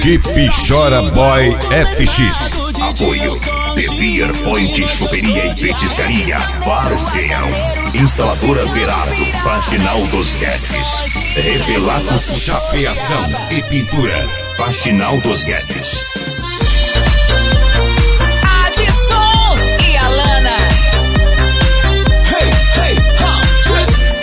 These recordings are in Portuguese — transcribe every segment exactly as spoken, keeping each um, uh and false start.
Equipe Chora Boy F X. Apoio The Beer Point Choperia e Petiscaria Vargem. Instaladora Berardo, Faxinal dos Guedes. Revelato Chapeação e Pintura, Faxinal dos Guedes. Adson e Alana. Hey, hey, huh,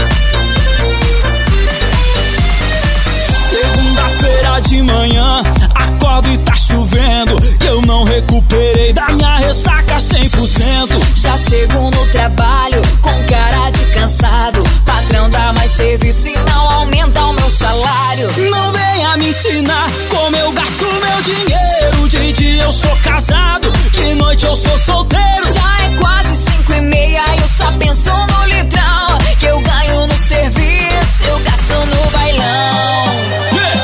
segunda-feira de manhã, acordo e tá chovendo, e eu não recuperei da minha ressaca cem por cento. Já chego no trabalho com cara de cansado. Patrão dá mais serviço e não aumenta o meu salário. Não venha me ensinar como eu gasto meu dinheiro. De dia eu sou casado, de noite eu sou solteiro. Já é quase cinco e meia e eu só penso no litrão que eu ganho no serviço, eu gasto no bailão. Yeah.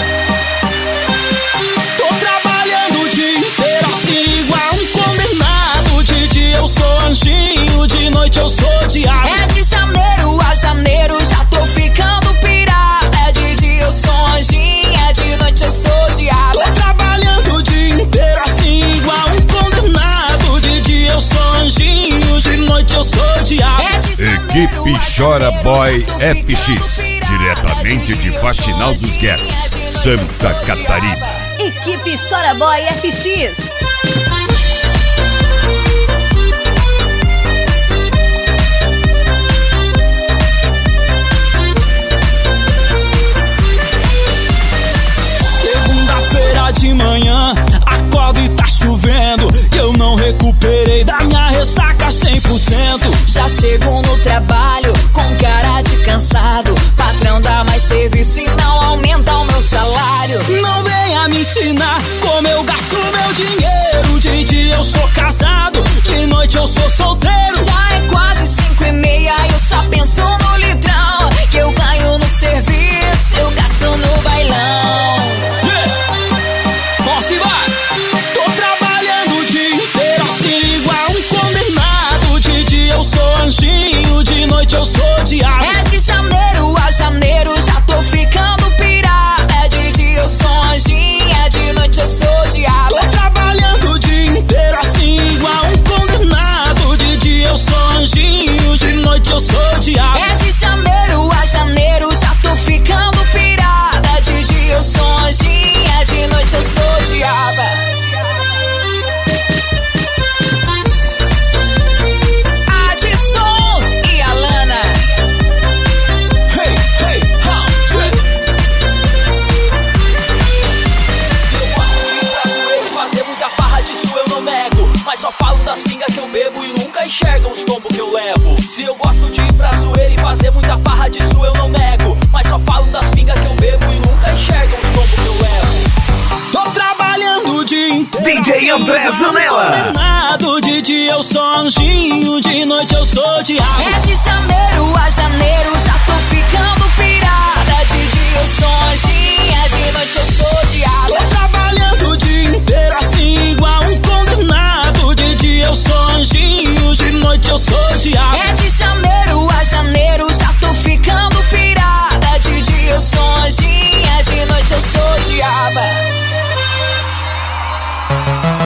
Tô trabalhando o dia inteiro assim igual um condenado. De dia eu sou anjinho, de noite eu sou diabo. É de janeiro a janeiro, já tô ficando pirado. É de dia eu sou anjinho, é de noite eu sou diabo. Tô trabalhando o dia inteiro assim igual um condenado. De dia eu sou anjinho, de noite eu sou diabo. É de janeiro Equipe a Chora janeiro, Boy já tô F X. ficando pirado. Diretamente de Faxinal dos Guedes, Santa Catarina. Equipe Chora Boy F X. Segunda-feira de manhã, acordo e tá chovendo, e eu não recuperei da minha ressaca cem por cento. Já chego no trabalho com cara de cansado. Patrão dá mais serviço e não aumenta o meu salário. Não venha me ensinar como eu gasto meu dinheiro. De dia eu sou casado, de noite eu sou solteiro. Já é quase cinco e meia e eu só penso no litrão que eu ganho no serviço, eu gasto no bailão. Yeah. Posse vai! Tô trabalhando o dia inteiro assim igual um condenado. De dia eu sou anjinho, de noite eu sou diabo. É de janeiro a janeiro, já tô ficando pirado. É de dia eu sou anjinho, é de noite eu sou diabo. Tô trabalhando o dia inteiro assim igual um condenado. De dia eu sou anjinho, de noite eu sou diabo. É de janeiro a janeiro, já tô ficando pirada. É de dia eu sou anjinho, é de noite eu sou diaba. Adson e Alana. Hey, hey, huh, yeah. Eu fazer muita farra disso eu não nego, mas só falo das pingas que eu bebo e nunca enxergam os tombos que eu levo. Se eu gosto de ir pra zoeira e fazer muita farra disso eu não nego, mas só falo das pingas que eu bebo e nunca enxergam os tombos que eu levo. Tô trabalhando o dia inteiro D J André Zanella. condenado. De dia eu sou anjinho, de noite eu sou diabo. É de janeiro a janeiro, já tô ficando pirada. De dia eu sou anjinho, é de noite eu sou diabo. Tô trabalhando o dia inteiro assim igual um condenado. De dia eu sou anjinho, de noite eu sou diabo. É de janeiro a janeiro, já tô ficando pirada. De dia eu sou anjinho, é de noite eu sou diaba.